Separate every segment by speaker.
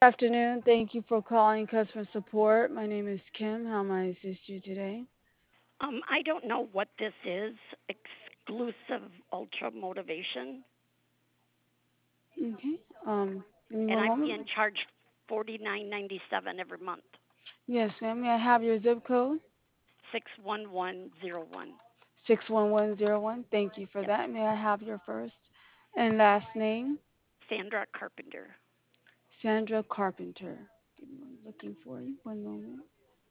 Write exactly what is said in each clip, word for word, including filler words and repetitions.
Speaker 1: Afternoon. Thank you for calling customer support. My name is Kim. How may I assist you today?
Speaker 2: Um, I don't know what this is. Exclusive ultra motivation,
Speaker 1: Okay. Um, give me
Speaker 2: and
Speaker 1: one
Speaker 2: I'm
Speaker 1: moment.
Speaker 2: being charged forty nine ninety seven every month.
Speaker 1: Yes, ma'am. May I have your zip code?
Speaker 2: Six one one zero one.
Speaker 1: six one one zero one. Thank you for
Speaker 2: Yep.
Speaker 1: that. May I have your first and last name?
Speaker 2: Sandra Carpenter.
Speaker 1: Sandra Carpenter. Give me one. Looking for you. One moment.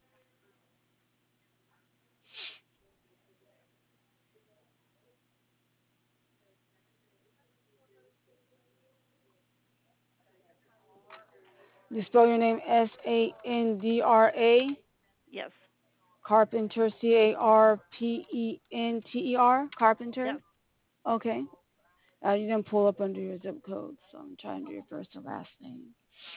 Speaker 1: You spell your name S A N D R A.
Speaker 2: Yes.
Speaker 1: Carpenter. C A R P E N T E R. Carpenter.
Speaker 2: Yes.
Speaker 1: Okay. Uh, you didn't pull up under your zip code, so I'm trying to do your first and last name.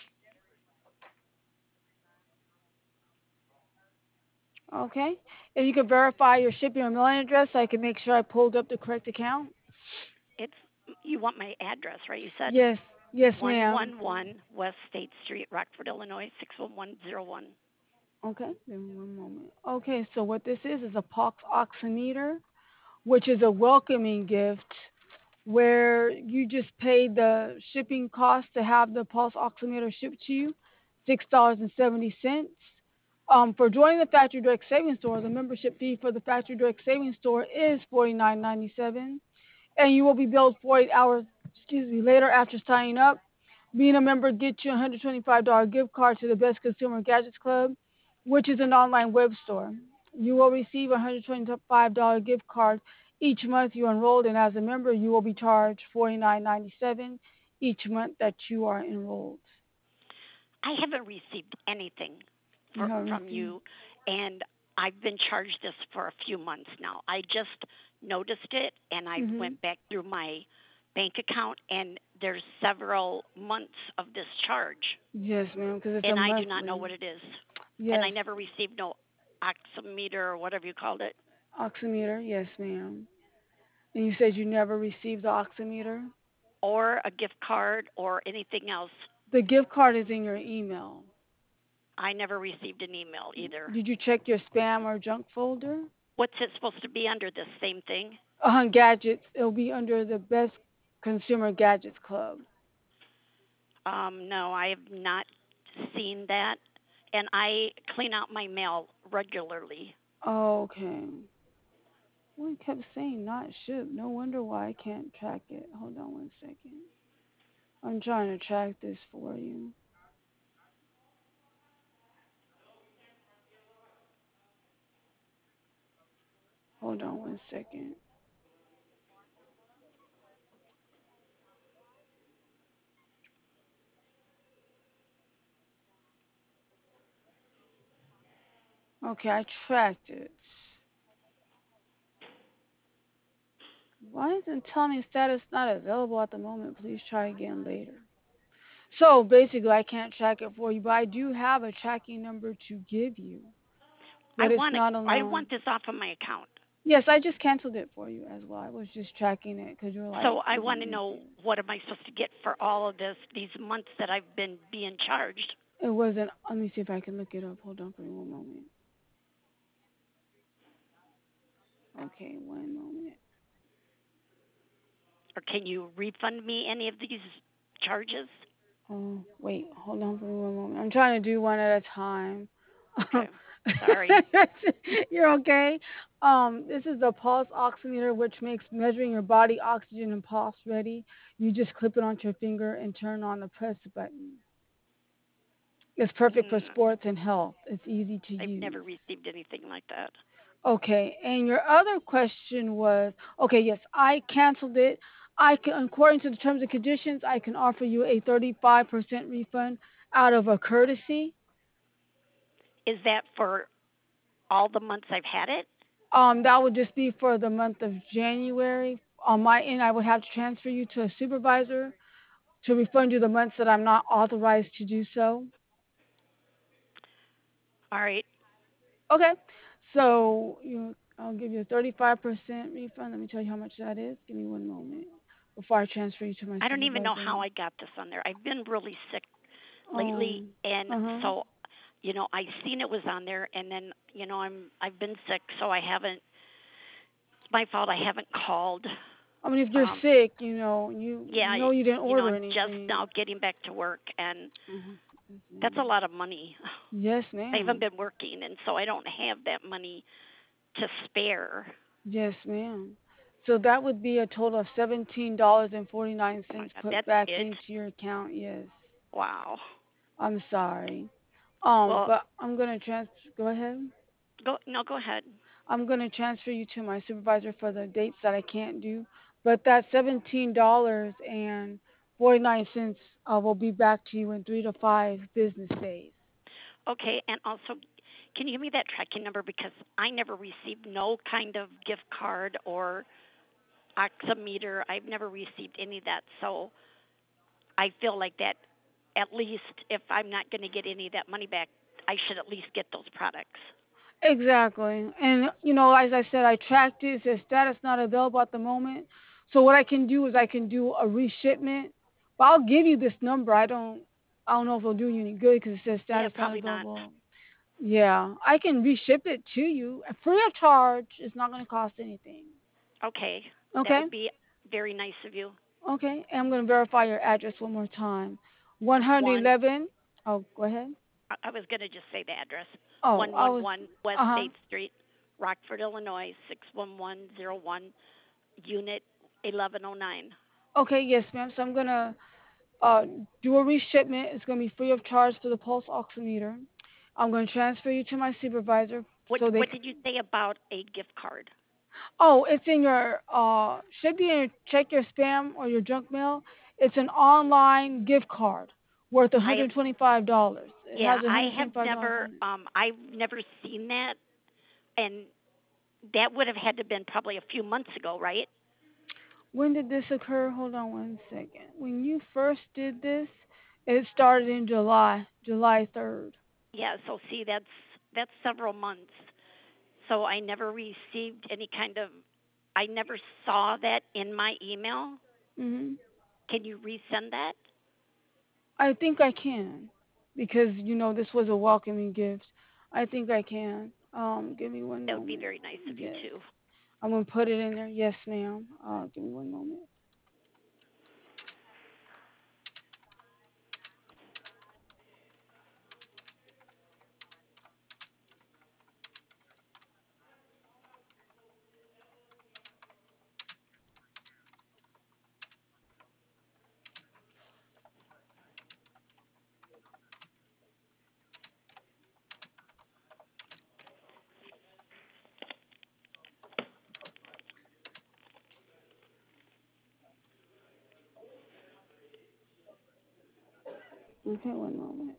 Speaker 1: Okay. If you could verify your shipping or mailing address, so I can make sure I pulled up the correct account.
Speaker 2: It's you want my address, right? You said
Speaker 1: Yes. Yes,
Speaker 2: one
Speaker 1: ma'am.
Speaker 2: one one West State Street, Rockford, Illinois six one one zero one.
Speaker 1: Okay. Give me one moment. Okay. So what this is is a pox oximeter, which is a welcoming gift where you just pay the shipping cost to have the pulse oximeter shipped to you, six dollars and seventy cents. Um, for joining the Factory Direct Savings Store, the membership fee for the Factory Direct Savings Store is forty nine ninety seven, and you will be billed forty-eight hours, excuse me, later after signing up. Being a member gets you a one hundred twenty-five dollars gift card to the Best Consumer Gadgets Club, which is an online web store. You will receive a one hundred twenty-five dollars gift card each month you enrolled, and as a member, you will be charged forty nine ninety-seven each month that you are enrolled.
Speaker 2: I haven't received anything
Speaker 1: You
Speaker 2: for,
Speaker 1: haven't
Speaker 2: from
Speaker 1: received.
Speaker 2: you, and I've been charged this for a few months now. I just noticed it, and I
Speaker 1: Mhm.
Speaker 2: went back through my bank account, and there's several months of this charge,
Speaker 1: Yes, ma'am, because it's a
Speaker 2: and I do not know
Speaker 1: monthly.
Speaker 2: what it is, and I
Speaker 1: Yes,
Speaker 2: never received no oximeter or whatever you called it,
Speaker 1: oximeter. Yes, ma'am. And you said you never received the oximeter.
Speaker 2: or a gift card or anything else.
Speaker 1: The gift card is in your email.
Speaker 2: I never received an email either.
Speaker 1: Did you check your spam or junk folder?
Speaker 2: What's it supposed to be under this same thing?
Speaker 1: Uh, gadgets. It'll be under the Best Consumer Gadgets Club.
Speaker 2: Um, no, I have not seen that, and I clean out my mail regularly.
Speaker 1: Okay. Well, it kept saying not shipped. No wonder why I can't track it. Hold on one second. I'm trying to track this for you. Hold on one second. Okay, I tracked it. Why isn't it telling me status not available at the moment? Please try again later. So basically, I can't track it for you, but I do have a tracking number to give you,
Speaker 2: I
Speaker 1: but it's
Speaker 2: want to,
Speaker 1: not
Speaker 2: I
Speaker 1: allowing.
Speaker 2: want this off of my account.
Speaker 1: Yes, I just canceled it for you as well. I was just tracking it because you were like,
Speaker 2: So I
Speaker 1: you
Speaker 2: want
Speaker 1: didn't
Speaker 2: to know
Speaker 1: receive
Speaker 2: what am I supposed to get for all of this these months that I've been being charged,
Speaker 1: it. It wasn't. Let me see if I can look it up. Hold on for me one moment. Okay, one moment.
Speaker 2: or can you refund me any of these charges?
Speaker 1: Oh, wait, hold on for me one moment. I'm trying to do one at a time.
Speaker 2: Okay, sorry.
Speaker 1: You're okay. Um, this is the pulse oximeter, which makes measuring your body oxygen and pulse ready. You just clip it onto your finger and turn on the press button. It's perfect for
Speaker 2: Mm,
Speaker 1: sports and health. It's easy to
Speaker 2: I've
Speaker 1: use.
Speaker 2: never received anything like that.
Speaker 1: Okay, and your other question was, okay, yes, I canceled it. I can, according to the terms and conditions, I can offer you a thirty-five percent refund out of a courtesy.
Speaker 2: Is that for all the months I've had it?
Speaker 1: Um, that would just be for the month of January. On my end, I would have to transfer you to a supervisor to refund you the months that I'm not authorized to do so.
Speaker 2: All right.
Speaker 1: Okay, so you, I'll give you a thirty-five percent refund. Let me tell you how much that is. Give me one moment before I transfer you to my
Speaker 2: I don't even know
Speaker 1: supervisor.
Speaker 2: how I got this on there. I've been really sick lately,
Speaker 1: Um.
Speaker 2: and
Speaker 1: Uh huh.
Speaker 2: so you know I seen it was on there, and then you know I'm I've been sick, so I haven't. It's my fault. I haven't called.
Speaker 1: I mean, if you're
Speaker 2: Um,
Speaker 1: sick, you know, you
Speaker 2: yeah,
Speaker 1: know you didn't
Speaker 2: you know
Speaker 1: order
Speaker 2: I'm just
Speaker 1: anything.
Speaker 2: now getting back to work, and
Speaker 1: Uh-huh. Yes,
Speaker 2: that's a
Speaker 1: ma'am.
Speaker 2: lot of money.
Speaker 1: Yes,
Speaker 2: I haven't
Speaker 1: ma'am.
Speaker 2: been working, and so I don't have that money to spare.
Speaker 1: Yes, ma'am. So that would be a total of seventeen dollars and forty nine
Speaker 2: Oh my
Speaker 1: cents
Speaker 2: God,
Speaker 1: put
Speaker 2: that's
Speaker 1: back
Speaker 2: it.
Speaker 1: into your account. Yes.
Speaker 2: Wow.
Speaker 1: I'm sorry. Um,
Speaker 2: Well,
Speaker 1: but I'm gonna trans. Go ahead.
Speaker 2: go no, go ahead.
Speaker 1: I'm gonna transfer you to my supervisor for the dates that I can't do. But that seventeen dollars and forty nine cents uh, will be back to you in three to five business days.
Speaker 2: Okay, and also, can you give me that tracking number because I never received no kind of gift card or oximeter. I've never received any of that, so I feel like that. At least if I'm not going to get any of that money back, I should at least get those products.
Speaker 1: Exactly. And you know, as I said, I tracked it. It says status not available at the moment. So what I can do is I can do a reshipment. But I'll give you this number. I don't I don't know if it'll do you any good because it says
Speaker 2: Yeah,
Speaker 1: status not
Speaker 2: probably not.
Speaker 1: available. Yeah, I can reship it to you free of charge. It's not going to cost anything.
Speaker 2: Okay, that
Speaker 1: Okay?
Speaker 2: would be very nice of you.
Speaker 1: Okay. And I'm going to verify your address one more time.
Speaker 2: One,
Speaker 1: one eleven. Oh, go ahead.
Speaker 2: I I was going to just say the address
Speaker 1: Oh, I was.
Speaker 2: one eleven West
Speaker 1: Uh huh.
Speaker 2: eighth Street, Rockford, Illinois six one one zero one, Unit eleven oh nine.
Speaker 1: Okay, yes, ma'am. So I'm gonna uh, do a reshipment. It's going to be free of charge for the pulse oximeter. I'm going to transfer you to my supervisor
Speaker 2: What
Speaker 1: so they
Speaker 2: what
Speaker 1: can.
Speaker 2: did you say about a gift card?
Speaker 1: Oh, it's in your, uh, should be in your, check your spam or your junk mail. It's an online gift card worth
Speaker 2: I have
Speaker 1: one hundred twenty-five dollars. It
Speaker 2: yeah,
Speaker 1: has
Speaker 2: I have
Speaker 1: one hundred twenty-five dollars
Speaker 2: never
Speaker 1: on it.
Speaker 2: um I've never seen that, and that would have had to been probably a few months ago, right?
Speaker 1: When did this occur? Hold on one second. When you first did this, it started in July, July third.
Speaker 2: Yeah, so see that's that's several months. So I never received any kind of I never saw that in my email.
Speaker 1: Hmm.
Speaker 2: Can you resend that?
Speaker 1: I think I can because you know this was a welcoming gift. I think I can. Um, give me one
Speaker 2: That would be
Speaker 1: moment.
Speaker 2: very nice of you
Speaker 1: Yes,
Speaker 2: too.
Speaker 1: I'm gonna put it in there. Yes, ma'am. Uh, give me one moment. Okay, one moment.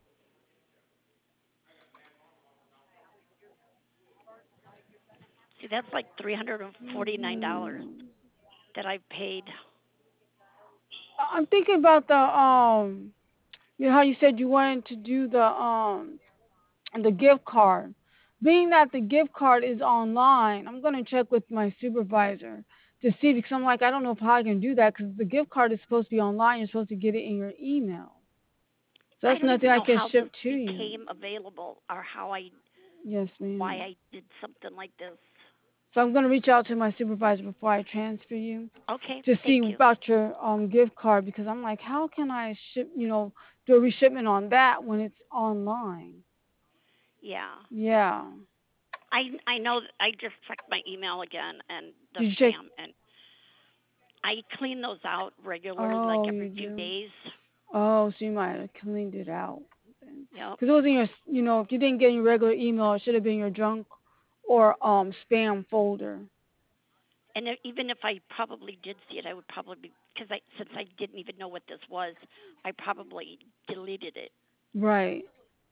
Speaker 2: See, that's like three hundred forty-nine dollars
Speaker 1: Mhm.
Speaker 2: that I paid.
Speaker 1: I- I'm thinking about the um. You know how you said you wanted to do the um the gift card. Being that the gift card is online, I'm gonna check with my supervisor to see because I'm like I don't know if how I can do that because the gift card is supposed to be online. You're supposed to get it in your email. So
Speaker 2: I
Speaker 1: that's
Speaker 2: don't
Speaker 1: nothing
Speaker 2: even
Speaker 1: I
Speaker 2: know
Speaker 1: can
Speaker 2: how this
Speaker 1: ship to you.
Speaker 2: became available or how I
Speaker 1: Yes,
Speaker 2: why
Speaker 1: ma'am.
Speaker 2: I did something like this.
Speaker 1: So I'm going to reach out to my supervisor before I transfer you
Speaker 2: Okay,
Speaker 1: to see
Speaker 2: thank you.
Speaker 1: about your um gift card because I'm like, how can I ship, you know, do a reshipment on that when it's online?
Speaker 2: Yeah.
Speaker 1: Yeah.
Speaker 2: I I know I just checked my email again and the
Speaker 1: Did you check?
Speaker 2: spam, and I clean those out regularly like
Speaker 1: Oh,
Speaker 2: every
Speaker 1: you
Speaker 2: few
Speaker 1: do.
Speaker 2: days.
Speaker 1: Oh, so you might have cleaned it out.
Speaker 2: Yep.
Speaker 1: Because it wasn't your, you know, if you didn't get your regular email, it should have been your junk or um spam folder.
Speaker 2: And if, even if I probably did see it, I would probably because I since I didn't even know what this was, I probably deleted it.
Speaker 1: Right.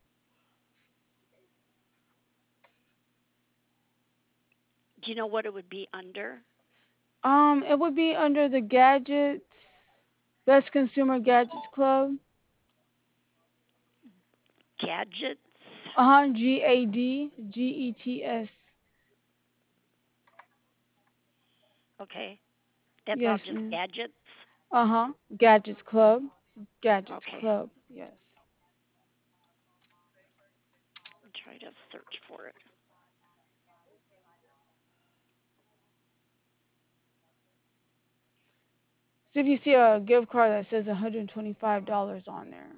Speaker 2: Do you know what it would be under?
Speaker 1: Um, it would be under the gadgets, Best Consumer Gadgets Club.
Speaker 2: Gadgets.
Speaker 1: Uh huh. G A D G E T S.
Speaker 2: Okay, that's all
Speaker 1: Yes,
Speaker 2: just
Speaker 1: ma'am.
Speaker 2: gadgets.
Speaker 1: Uh huh. Gadgets Club. Gadgets
Speaker 2: Okay.
Speaker 1: Club. Yes.
Speaker 2: try to search for it.
Speaker 1: See if you see a gift card that says one hundred twenty-five dollars on there.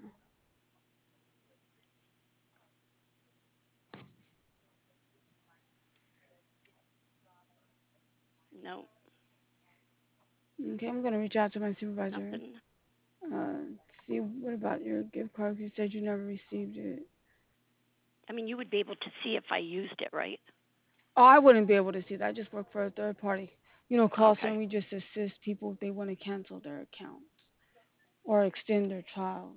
Speaker 2: No,
Speaker 1: Okay, I'm gonna reach out to my supervisor.
Speaker 2: nothing.
Speaker 1: Uh, see what about your gift card? You said you never received it.
Speaker 2: I mean, you would be able to see if I used it, right?
Speaker 1: Oh, I wouldn't be able to see that. I just work for a third party. You know, call
Speaker 2: Okay.
Speaker 1: center. We just assist people if they want to cancel their accounts or extend their trial.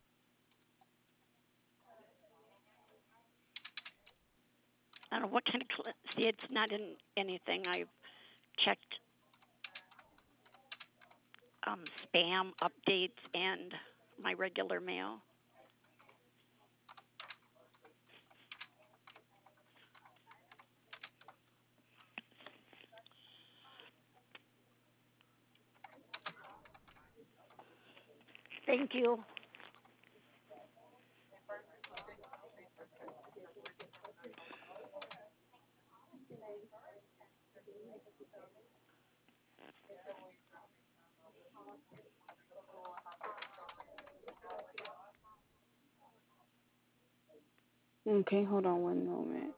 Speaker 2: I don't know what kind of cl- see. It's not in anything. I've checked um, spam updates and my regular mail. Thank you.
Speaker 1: Okay, hold on one moment.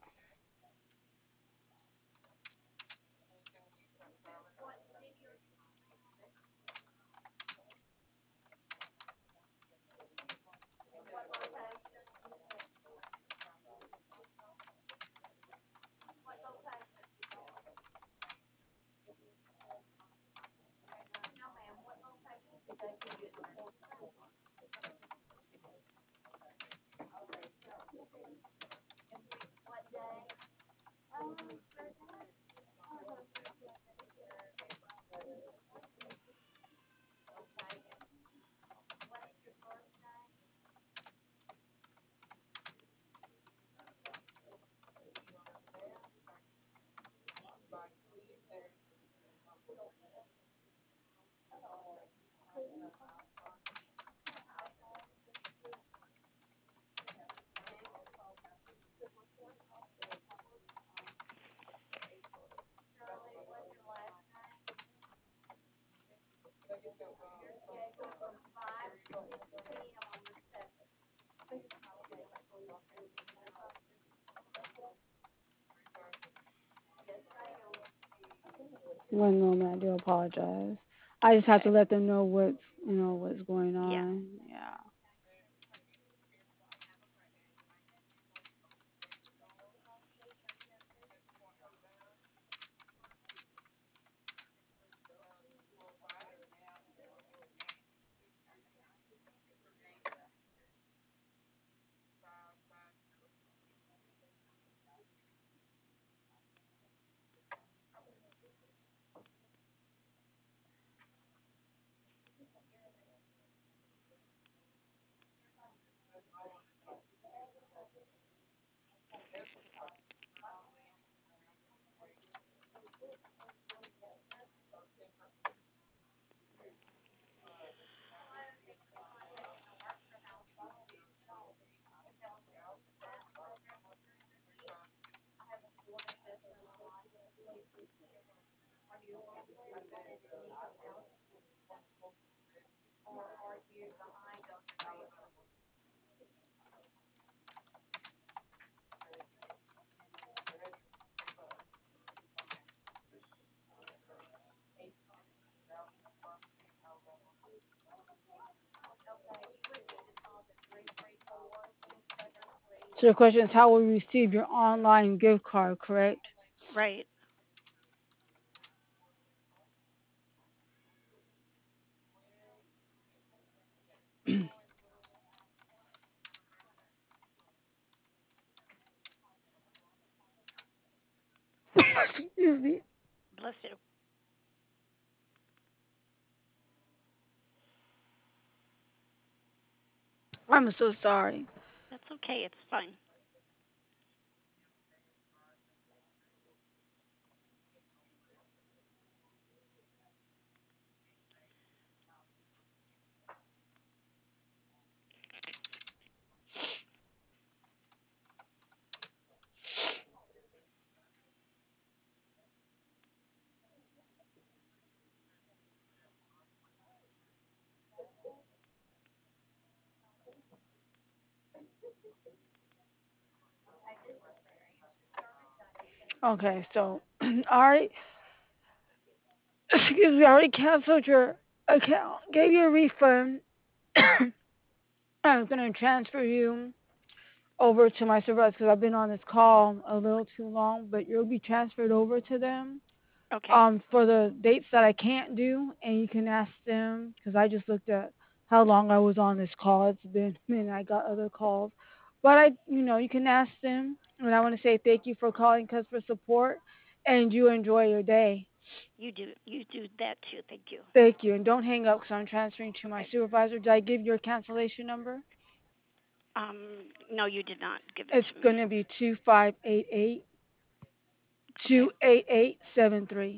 Speaker 1: One moment, I do apologize. I just have
Speaker 2: Okay.
Speaker 1: to let them know what's you know what's going
Speaker 2: Yeah.
Speaker 1: on. Yeah. So the question is, how will you receive your online gift card? Correct?
Speaker 2: Right.
Speaker 1: Excuse me.
Speaker 2: Bless you.
Speaker 1: I'm so sorry.
Speaker 2: That's okay. It's fine.
Speaker 1: Okay, so I already, excuse me, I already canceled your account, gave you a refund. I'm gonna transfer you over to my supervisor because I've been on this call a little too long, but you'll be transferred over to them
Speaker 2: Okay.
Speaker 1: um, for the dates that I can't do, and you can ask them because I just looked at how long I was on this call. It's been, and I got other calls, but I, you know, you can ask them. And I want to say thank you for calling customer support, and you enjoy your day.
Speaker 2: You do you do that too. Thank you.
Speaker 1: Thank you, and don't hang up because I'm transferring to my
Speaker 2: Okay.
Speaker 1: supervisor. Did I give your cancellation number?
Speaker 2: Um, no, you did not give it
Speaker 1: It's
Speaker 2: to me.
Speaker 1: going to be two five eight eight
Speaker 2: Okay.
Speaker 1: two eight eight seven three.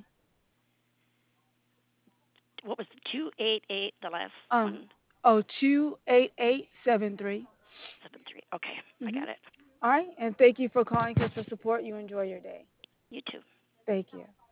Speaker 2: What was the two eight eight? The last
Speaker 1: Um,
Speaker 2: one
Speaker 1: oh, two eight eight seven three.
Speaker 2: seven three. Okay, I
Speaker 1: Mm-hmm.
Speaker 2: got it.
Speaker 1: All right, and thank you for calling customer support. You enjoy your day.
Speaker 2: You too.
Speaker 1: Thank you.